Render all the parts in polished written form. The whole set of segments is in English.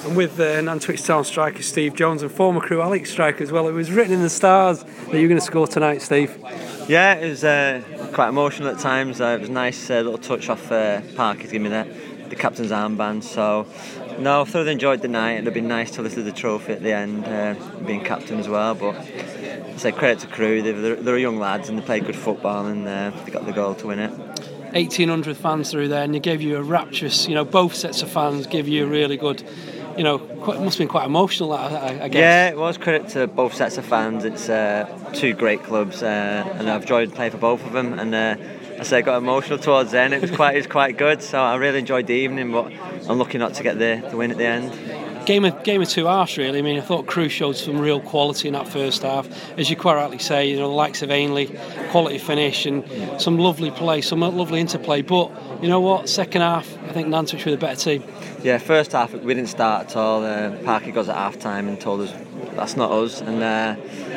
And with Nantwich Town striker Steve Jones and former Crewe Alex striker as well, it was written in the stars that you were going to score tonight, Steve. Yeah, it was quite emotional at times. It was a nice little touch off Parky to give me the captain's armband. So, no, I thoroughly enjoyed the night. It'd have been nice to lift the trophy at the end, being captain as well. But I say credit to Crewe. They're young lads and they played good football and they got the goal to win it. 1,800 fans through there, and they gave you a rapturous. Both sets of fans give you a really good. It must have been quite emotional, I guess. Yeah, it was. Credit to both sets of fans. It's two great clubs, and I've enjoyed playing for both of them. And I got emotional towards the end. It was quite good. So I really enjoyed the evening, but I'm lucky not to get the win at the end. Game of two halves, really. I mean, I thought Crewe showed some real quality in that first half. As you quite rightly say, the likes of Ainley, quality finish and some lovely play, some lovely interplay. But you know what? Second half, I think Nantwich were the better team. Yeah, first half we didn't start at all. Parky got us at half time and told us that's not us. And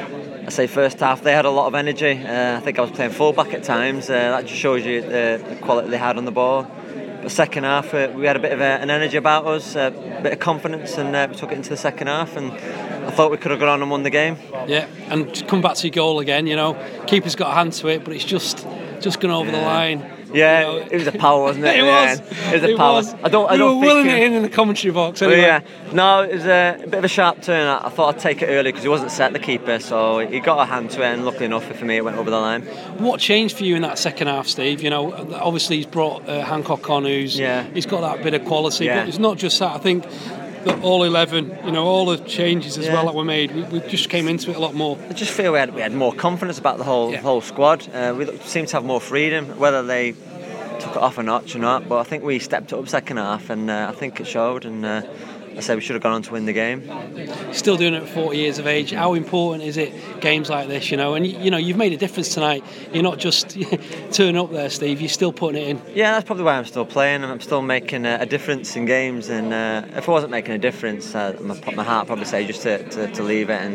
first half they had a lot of energy. I think I was playing full back at times. That just shows you the quality they had on the ball. But second half we had a bit of an energy about us, a bit of confidence, and we took it into the second half. And I thought we could have gone on and won the game. Yeah, and to come back to your goal again, keeper's got a hand to it, but it's just gone over the line. Yeah, it was a power, wasn't it? It was. It was a power. I don't think willing it in the commentary box. Anyway. Yeah, no, it was a bit of a sharp turn. I thought I'd take it early because he wasn't set, the keeper, so he got a hand to it, and luckily enough for me, it went over the line. What changed for you in that second half, Steve? Obviously he's brought Hancock on, he's got that bit of quality, but it's not just that. I think that all 11, all the changes as well that were made, we just came into it a lot more. I just feel we had more confidence about the whole squad. We seemed to have more freedom, whether they took it off a notch or not, but I think we stepped it up second half, and I think it showed, and I said we should have gone on to win the game. Still doing it at 40 years of age. How important is it, games like this, and you've made a difference tonight. You're not just turning up there, Steve, you're still putting it in. Yeah, that's probably why I'm still playing, and I'm still making a difference in games, and if I wasn't making a difference, my heart probably say just to leave it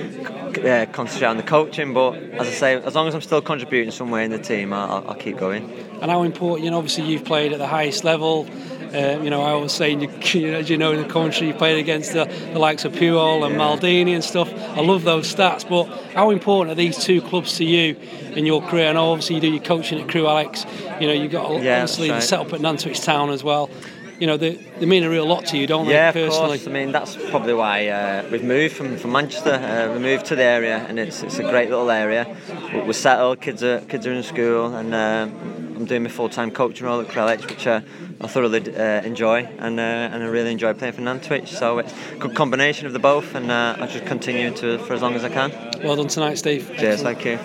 and concentrate on the coaching, but as I say, as long as I'm still contributing some way in the team, I'll keep going. And how important, obviously you've played at the highest level. I was saying, as in the commentary, you played against the likes of Puyol and Maldini and stuff. I love those stats, but how important are these two clubs to you in your career? I know obviously you do your coaching at Crewe Alex. You've got obviously the setup at Nantwich Town as well. They mean a real lot to you, don't they? Yeah, personally? Of course. I mean, that's probably why we've moved from Manchester. We moved to the area, and it's a great little area. We're settled. Kids are in school, and I'm doing my full-time coaching role at Crewe Alex, which I thoroughly enjoy, and I really enjoy playing for Nantwich. So it's a good combination of the both, and I'll just continue for as long as I can. Well done tonight, Steve. Cheers, thank you.